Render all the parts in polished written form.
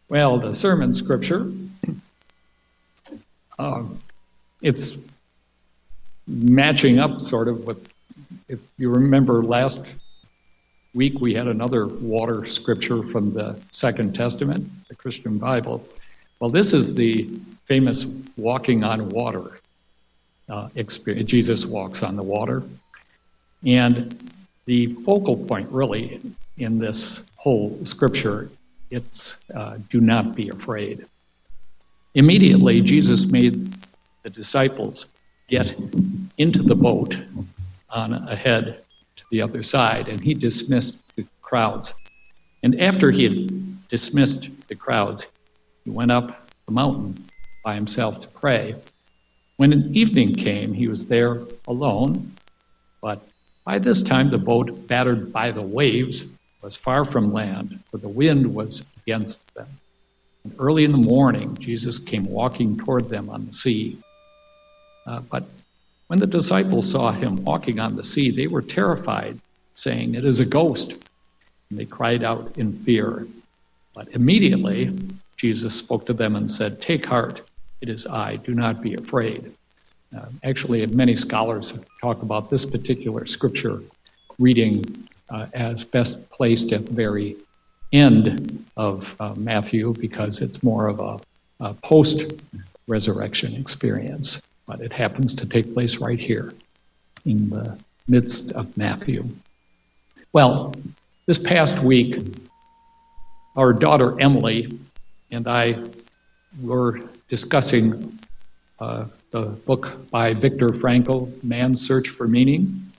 Well, the sermon scripture, it's matching up sort of with, if you remember last week we had another water scripture from the Second Testament, the Christian Bible. Well, this is the famous walking on water experience. Jesus walks on the water. And the focal point really in this whole scripture, it's do not be afraid. Immediately, Jesus made the disciples get into the boat on ahead to the other side, and he dismissed the crowds. And after he had dismissed the crowds, he went up the mountain by himself to pray. When an evening came, he was there alone, but by this time the boat, battered by the waves, was far from land, for the wind was against them. And early in the morning, Jesus came walking toward them on the sea. But when the disciples saw him walking on the sea, they were terrified, saying, "It is a ghost." And they cried out in fear. But immediately, Jesus spoke to them and said, "Take heart, it is I, do not be afraid." Actually, many scholars talk about this particular scripture reading as best placed at the very end of Matthew, because it's more of a post-resurrection experience. But it happens to take place right here in the midst of Matthew. Well, this past week, our daughter Emily and I were discussing the book by Viktor Frankl, Man's Search for Meaning.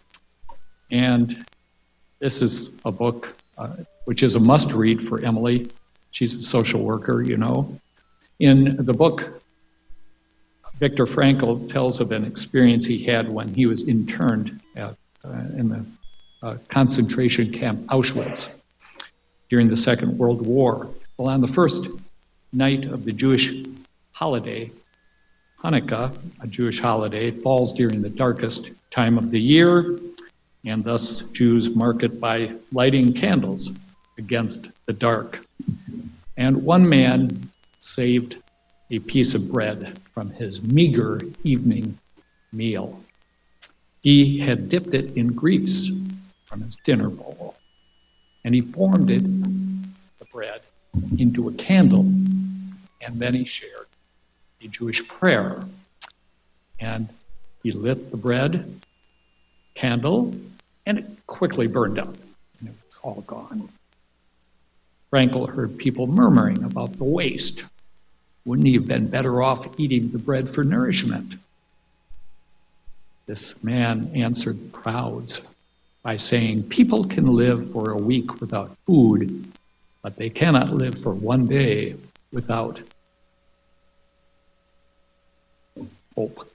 And this is a book which is a must-read for Emily. She's a social worker, you know. In the book, Viktor Frankl tells of an experience he had when he was interned in the concentration camp Auschwitz during the Second World War. Well, on the first night of the Jewish holiday, Hanukkah, a Jewish holiday, falls during the darkest time of the year, and thus Jews mark it by lighting candles against the dark. And one man saved a piece of bread from his meager evening meal. He had dipped it in grease from his dinner bowl, and he formed it, the bread, into a candle, and then he shared a Jewish prayer. And he lit the bread candle, and it quickly burned up, and it was all gone. Frankl heard people murmuring about the waste. Wouldn't he have been better off eating the bread for nourishment? This man answered the crowds by saying, "People can live for a week without food, but they cannot live for one day without hope."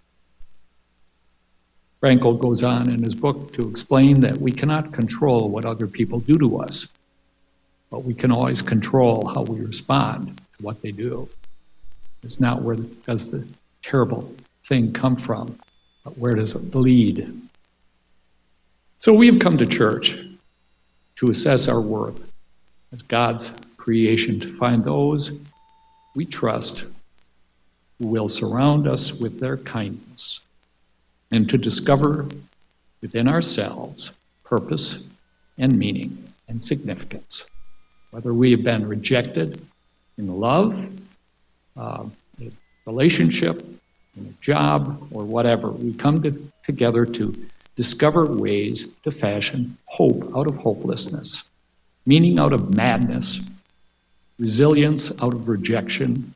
Frankl goes on in his book to explain that we cannot control what other people do to us, but we can always control how we respond to what they do. It's not where does the terrible thing come from, but where does it lead? So we've come to church to assess our worth as God's creation, to find those we trust who will surround us with their kindness, and to discover within ourselves purpose and meaning and significance. Whether we have been rejected in love, a relationship, in a job, or whatever, we come together to discover ways to fashion hope out of hopelessness, meaning out of madness, resilience out of rejection.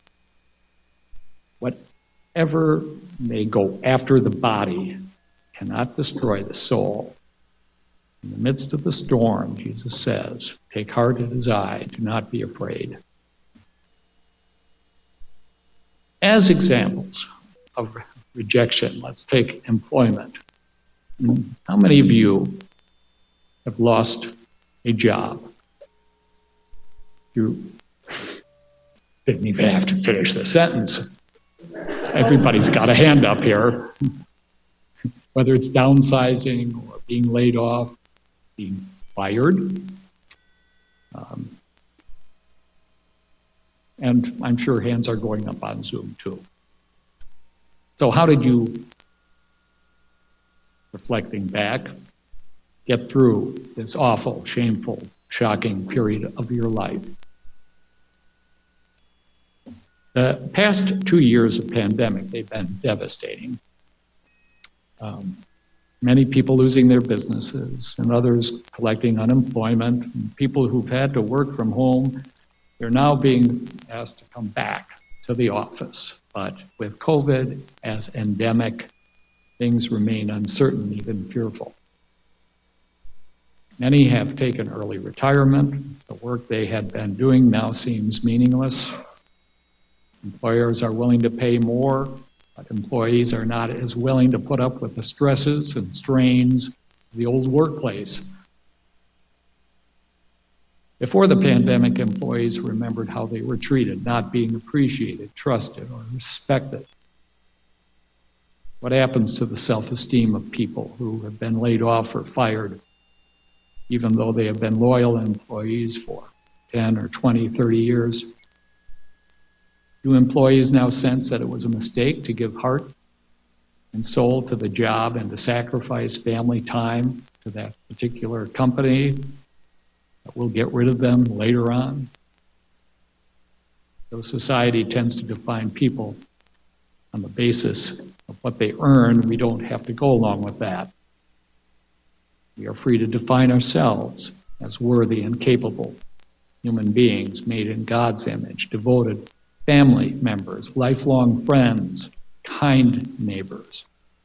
Whatever may go after the body cannot destroy the soul. In the midst of the storm, Jesus says, "Take heart, it is I, do not be afraid." As examples of rejection, let's take employment. How many of you have lost a job? You didn't even have to finish the sentence. Everybody's got a hand up here. Whether it's downsizing or being laid off, being fired. And I'm sure hands are going up on Zoom too. So how did you, reflecting back, get through this awful, shameful, shocking period of your life? The past 2 years of pandemic, they've been devastating. Many people losing their businesses and others collecting unemployment. And people who've had to work from home, they're now being asked to come back to the office. But with COVID as endemic, things remain uncertain, even fearful. Many have taken early retirement. The work they had been doing now seems meaningless. Employers are willing to pay more, but employees are not as willing to put up with the stresses and strains of the old workplace. Before the pandemic, employees remembered how they were treated, not being appreciated, trusted, or respected. What happens to the self-esteem of people who have been laid off or fired, even though they have been loyal employees for 10 or 20, 30 years? Do employees now sense that it was a mistake to give heart and soul to the job and to sacrifice family time to that particular company that will get rid of them later on? Though society tends to define people on the basis of what they earn, we don't have to go along with that. We are free to define ourselves as worthy and capable human beings made in God's image, devoted family members, lifelong friends, kind neighbors.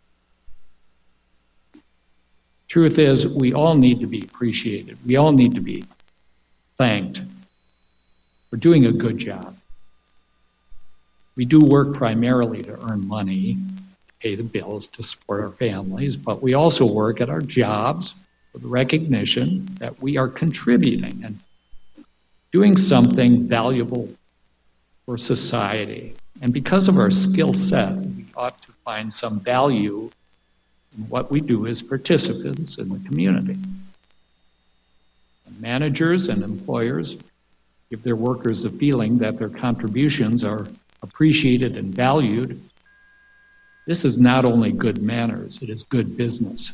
Truth is, we all need to be appreciated. We all need to be thanked for doing a good job. We do work primarily to earn money, to pay the bills, to support our families, but we also work at our jobs with the recognition that we are contributing and doing something valuable for society. And because of our skill set, we ought to find some value in what we do as participants in the community. And managers and employers give their workers the feeling that their contributions are appreciated and valued. This is not only good manners, it is good business.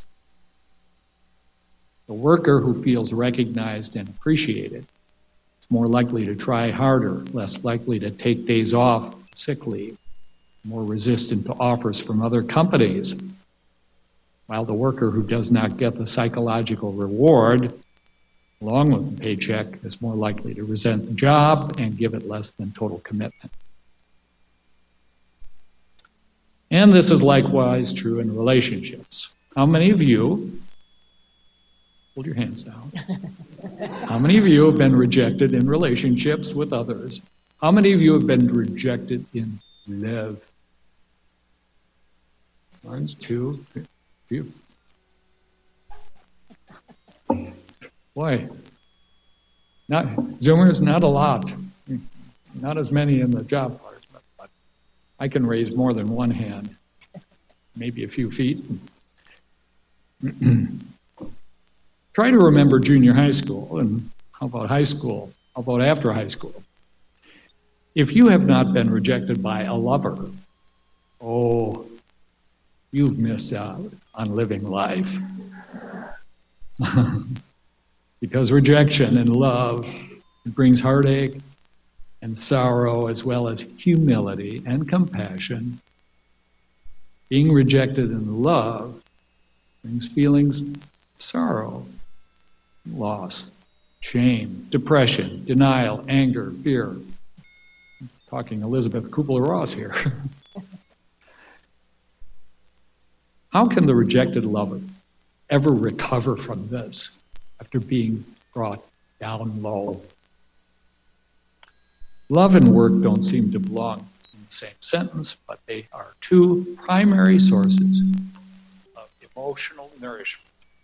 The worker who feels recognized and appreciated more likely to try harder, less likely to take days off, sick leave, more resistant to offers from other companies, while the worker who does not get the psychological reward, along with the paycheck, is more likely to resent the job and give it less than total commitment. And this is likewise true in relationships. How many of you, hold your hands down, how many of you have been rejected in relationships with others? How many of you have been rejected in love? 1, 2, 3, 4. Boy, Zoomers, not a lot. Not as many in the job part, but I can raise more than one hand, maybe a few feet. Try to remember junior high school, and how about high school? How about after high school? If you have not been rejected by a lover, oh, you've missed out on living life. Because rejection in love brings heartache and sorrow, as well as humility and compassion. Being rejected in love brings feelings of sorrow, loss, shame, depression, denial, anger, fear. I'm talking Elizabeth Kubler-Ross here. How can the rejected lover ever recover from this after being brought down low? Love and work don't seem to belong in the same sentence, but they are two primary sources of emotional nourishment.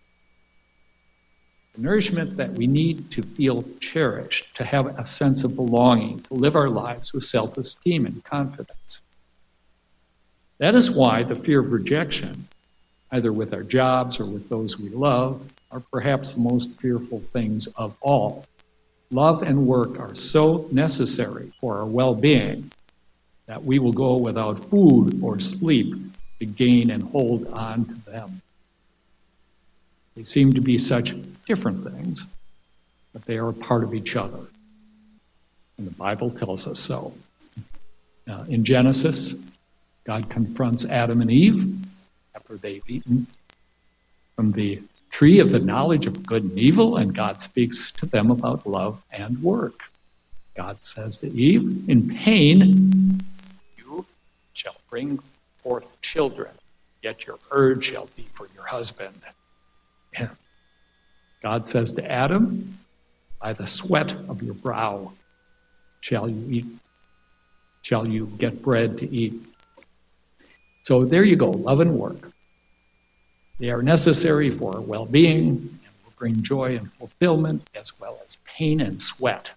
The nourishment that we need to feel cherished, to have a sense of belonging, to live our lives with self-esteem and confidence. That is why the fear of rejection, either with our jobs or with those we love, are perhaps the most fearful things of all. Love and work are so necessary for our well-being that we will go without food or sleep to gain and hold on to them. They seem to be such different things, but they are a part of each other. And the Bible tells us so. In Genesis, God confronts Adam and Eve after they've eaten from the tree of the knowledge of good and evil, and God speaks to them about love and work. God says to Eve, in pain you shall bring forth children, yet your urge shall be for your husband. And God says to Adam, by the sweat of your brow shall you get bread to eat. So there you go, love and work. They are necessary for our well-being and will bring joy and fulfillment as well as pain and sweat.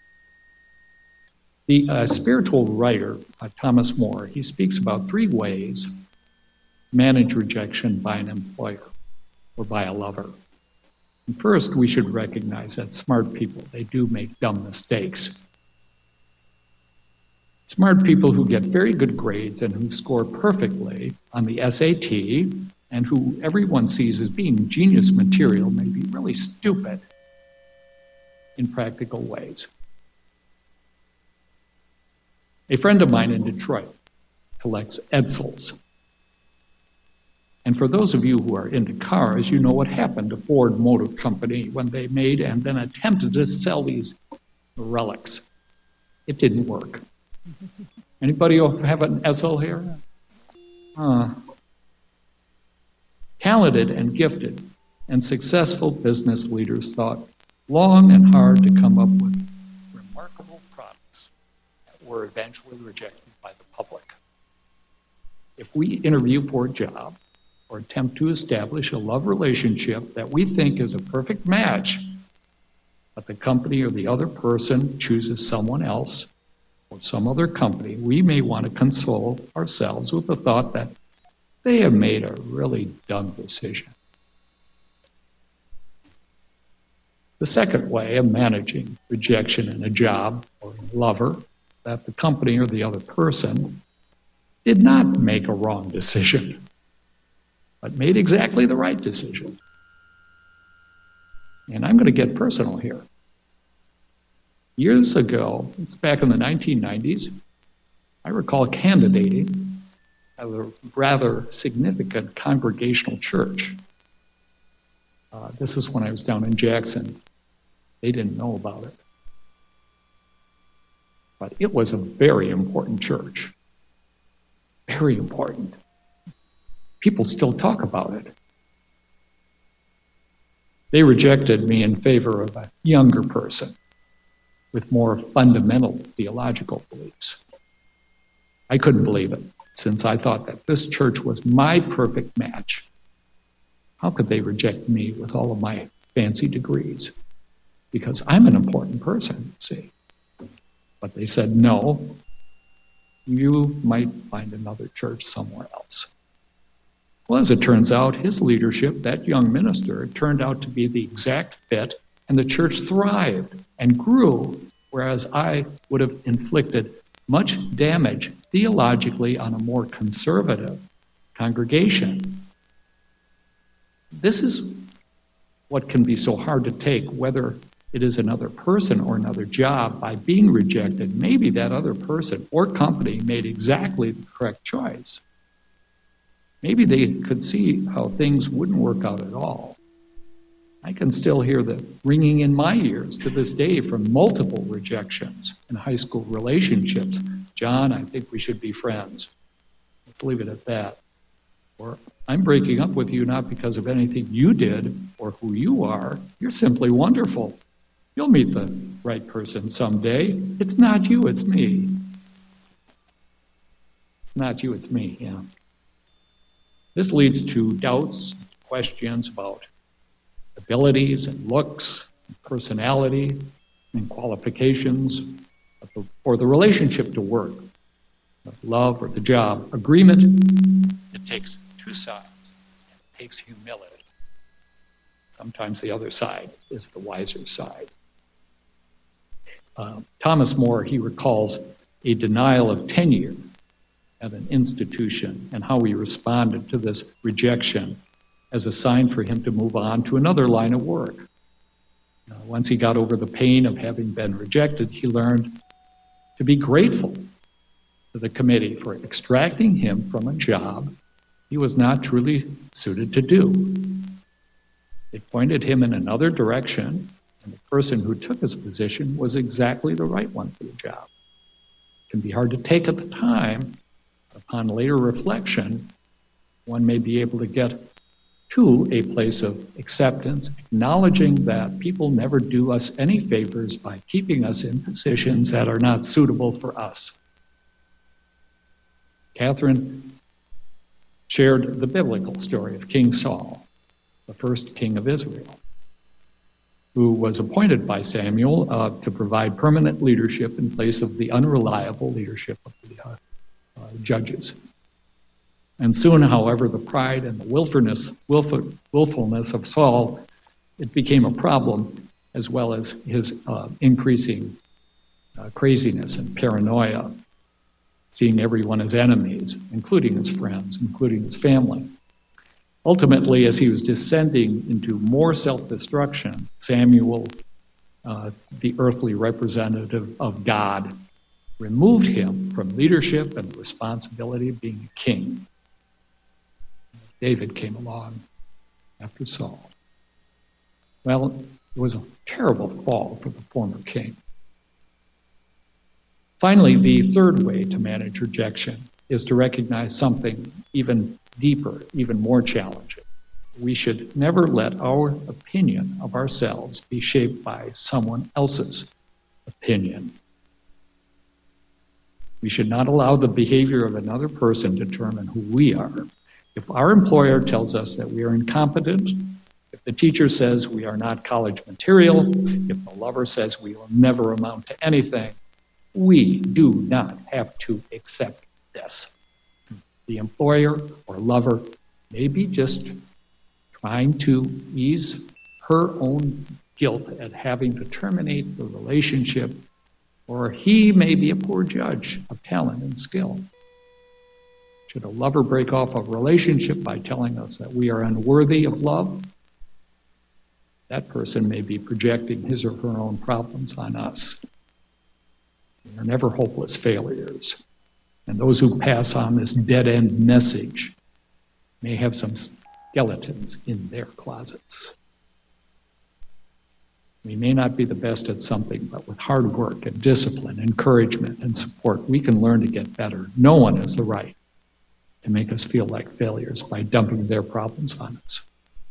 The spiritual writer, Thomas More, he speaks about 3 ways to manage rejection by an employer or by a lover. And first, we should recognize that smart people, they do make dumb mistakes. Smart people who get very good grades and who score perfectly on the SAT and who everyone sees as being genius material may be really stupid in practical ways. A friend of mine in Detroit collects Edsels. And for those of you who are into cars, you know what happened to Ford Motor Company when they made and then attempted to sell these relics. It didn't work. Anybody have an Edsel here? Talented and gifted and successful business leaders thought long and hard to come up with remarkable products that were eventually rejected by the public. If we interview for a job or attempt to establish a love relationship that we think is a perfect match, but the company or the other person chooses someone else or some other company, we may want to console ourselves with the thought that they have made a really dumb decision. The second way of managing rejection in a job or in a lover, that the company or the other person did not make a wrong decision, but made exactly the right decision. And I'm going to get personal here. Years ago, it's back in the 1990s, I recall candidating at a rather significant congregational church. This is when I was down in Jackson. They didn't know about it. But it was a very important church. Very important. People still talk about it. They rejected me in favor of a younger person with more fundamental theological beliefs. I couldn't believe it, since I thought that this church was my perfect match. How could they reject me with all of my fancy degrees? Because I'm an important person, see. But they said, no, you might find another church somewhere else. Well, as it turns out, his leadership, that young minister, turned out to be the exact fit, and the church thrived and grew, whereas I would have inflicted much damage theologically on a more conservative congregation. This is what can be so hard to take, whether it is another person or another job. By being rejected, maybe that other person or company made exactly the correct choice. Maybe they could see how things wouldn't work out at all. I can still hear the ringing in my ears to this day from multiple rejections in high school relationships. John, I think we should be friends. Let's leave it at that. Or, I'm breaking up with you not because of anything you did or who you are. You're simply wonderful. You'll meet the right person someday. It's not you, it's me. It's not you, it's me, yeah. This leads to doubts, questions about abilities and looks, and personality, and qualifications for the relationship to work, love or the job. Agreement, it takes two sides. It takes humility. Sometimes the other side is the wiser side. Thomas More, he recalls a denial of tenure at an institution and how he responded to this rejection as a sign for him to move on to another line of work. Once he got over the pain of having been rejected, he learned to be grateful to the committee for extracting him from a job he was not truly suited to do. It pointed him in another direction, and the person who took his position was exactly the right one for the job. It can be hard to take at the time. Upon later reflection, one may be able to get to a place of acceptance, acknowledging that people never do us any favors by keeping us in positions that are not suitable for us. Catherine shared the biblical story of King Saul, the first king of Israel, who was appointed by Samuel to provide permanent leadership in place of the unreliable leadership of the judges. And soon, however, the pride and the willfulness of Saul, it became a problem, as well as his increasing craziness and paranoia, seeing everyone as enemies, including his friends, including his family. Ultimately, as he was descending into more self-destruction, Samuel, the earthly representative of God, removed him from leadership and the responsibility of being a king. David came along after Saul. Well, it was a terrible fall for the former king. Finally, the third way to manage rejection is to recognize something even deeper, even more challenging. We should never let our opinion of ourselves be shaped by someone else's opinion. We should not allow the behavior of another person determine who we are. If our employer tells us that we are incompetent, if the teacher says we are not college material, if the lover says we will never amount to anything, we do not have to accept this. The employer or lover may be just trying to ease her own guilt at having to terminate the relationship, or he may be a poor judge of talent and skill. Should a lover break off a relationship by telling us that we are unworthy of love, that person may be projecting his or her own problems on us. We are never hopeless failures. And those who pass on this dead-end message may have some skeletons in their closets. We may not be the best at something, but with hard work and discipline, encouragement, and support, we can learn to get better. No one has the right to make us feel like failures by dumping their problems on us.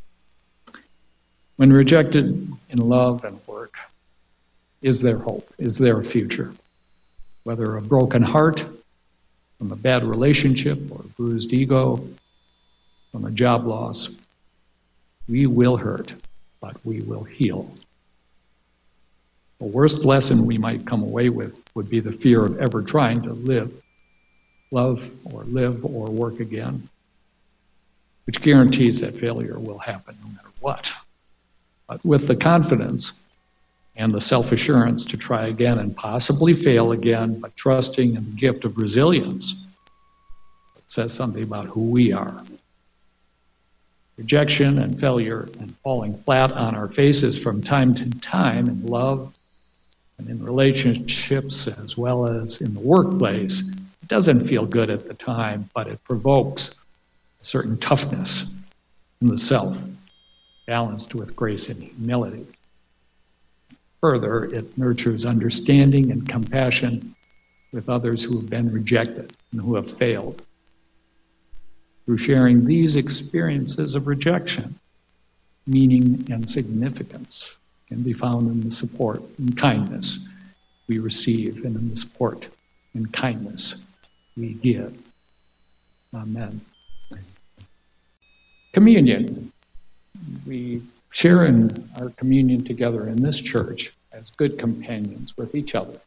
When rejected in love and work, is there hope? Is there a future? Whether a broken heart from a bad relationship or a bruised ego, from a job loss, we will hurt, but we will heal. The worst lesson we might come away with would be the fear of ever trying to love or work again, which guarantees that failure will happen no matter what. But with the confidence and the self-assurance to try again and possibly fail again, but trusting in the gift of resilience, it says something about who we are. Rejection and failure and falling flat on our faces from time to time in love and in relationships as well as in the workplace, it doesn't feel good at the time, but it provokes a certain toughness in the self, balanced with grace and humility. Further, it nurtures understanding and compassion with others who have been rejected and who have failed. Through sharing these experiences of rejection, meaning and significance can be found in the support and kindness we receive and in the support and kindness we give. Amen. Communion. We share in our communion together in this church as good companions with each other.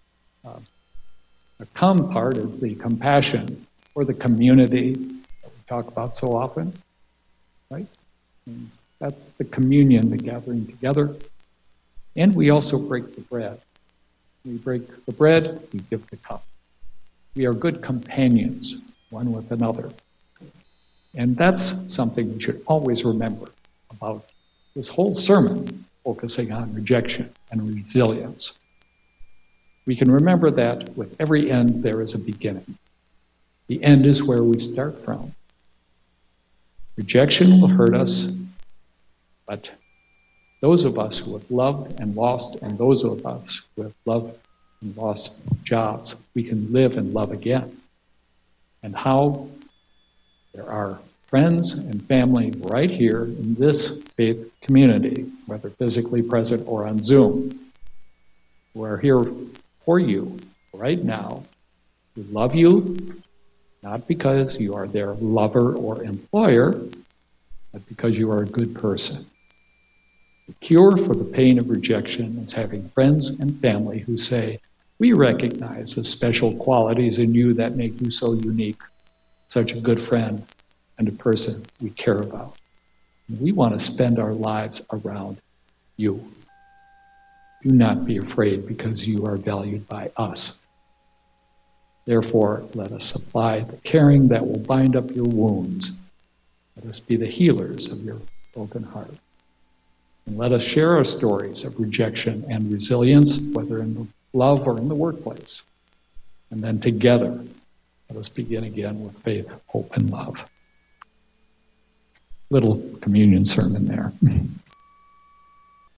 The come part is the compassion for the community that we talk about so often, right? And that's the communion, the gathering together. And we also break the bread We break the bread, we give the cup. We are good companions, one with another. And that's something we should always remember about this whole sermon, focusing on rejection and resilience. We can remember that with every end, there is a beginning. The end is where we start from. Rejection will hurt us, but those of us who have loved and lost, and those of us who have loved and lost jobs, we can live and love again. And how? There are friends and family right here in this faith community, whether physically present or on Zoom, who are here for you right now, who love you, not because you are their lover or employer, but because you are a good person. The cure for the pain of rejection is having friends and family who say, we recognize the special qualities in you that make you so unique, such a good friend, and a person we care about. And we want to spend our lives around you. Do not be afraid because you are valued by us. Therefore, let us supply the caring that will bind up your wounds. Let us be the healers of your broken heart. And let us share our stories of rejection and resilience, whether in love or in the workplace. And then together, let us begin again with faith, hope, and love. Little communion sermon there.